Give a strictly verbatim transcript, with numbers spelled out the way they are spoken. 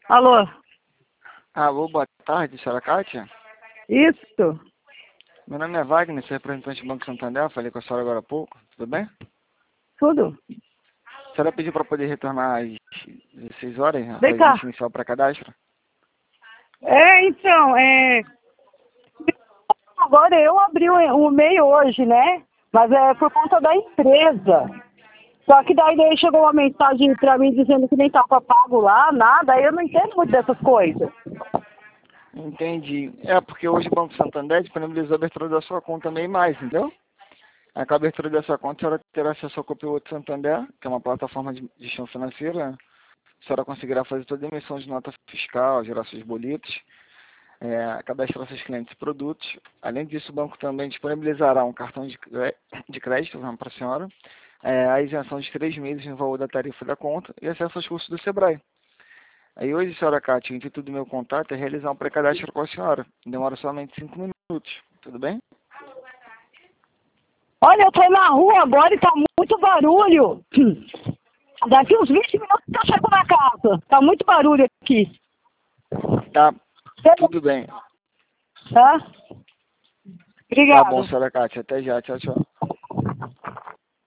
Alô? Alô, boa tarde, senhora Kátia. Isso? Meu nome é Wagner, sou representante do Banco Santander, falei com a senhora agora há pouco, tudo bem? Tudo? A senhora pediu para poder retornar às dezesseis horas, Vem após a cá. gente iniciar o pré-cadastro? É, então, é... Agora eu abri o o e-mail hoje, né? Mas é por conta da empresa. Só que daí, daí chegou uma mensagem pra mim dizendo que nem tava pago lá, nada. Aí eu não entendo muito dessas coisas. Entendi. É, porque hoje o Banco Santander disponibilizou a abertura da sua conta meio mais, entendeu? Aí, com a abertura da sua conta, a senhora terá acesso ao Copilot Santander, que é uma plataforma de gestão financeira. A senhora conseguirá fazer toda a emissão de nota fiscal, gerar seus boletos, é, cadastrar seus clientes e produtos. Além disso, o banco também disponibilizará um cartão de cré- de crédito para a senhora, é, a isenção de três meses no valor da tarifa da conta e acesso aos cursos do Sebrae. Aí hoje, senhora Cátia, o intuito do meu contato é realizar um pré-cadastro com a senhora. Demora somente cinco minutos, tudo bem? Olha, eu tô na rua agora e tá muito barulho. Daqui uns vinte minutos eu chego na casa. Tá muito barulho aqui. Tá, tudo bem. Tá? Tá bom, Obrigada. senhora Cátia. Até já. Tchau, tchau.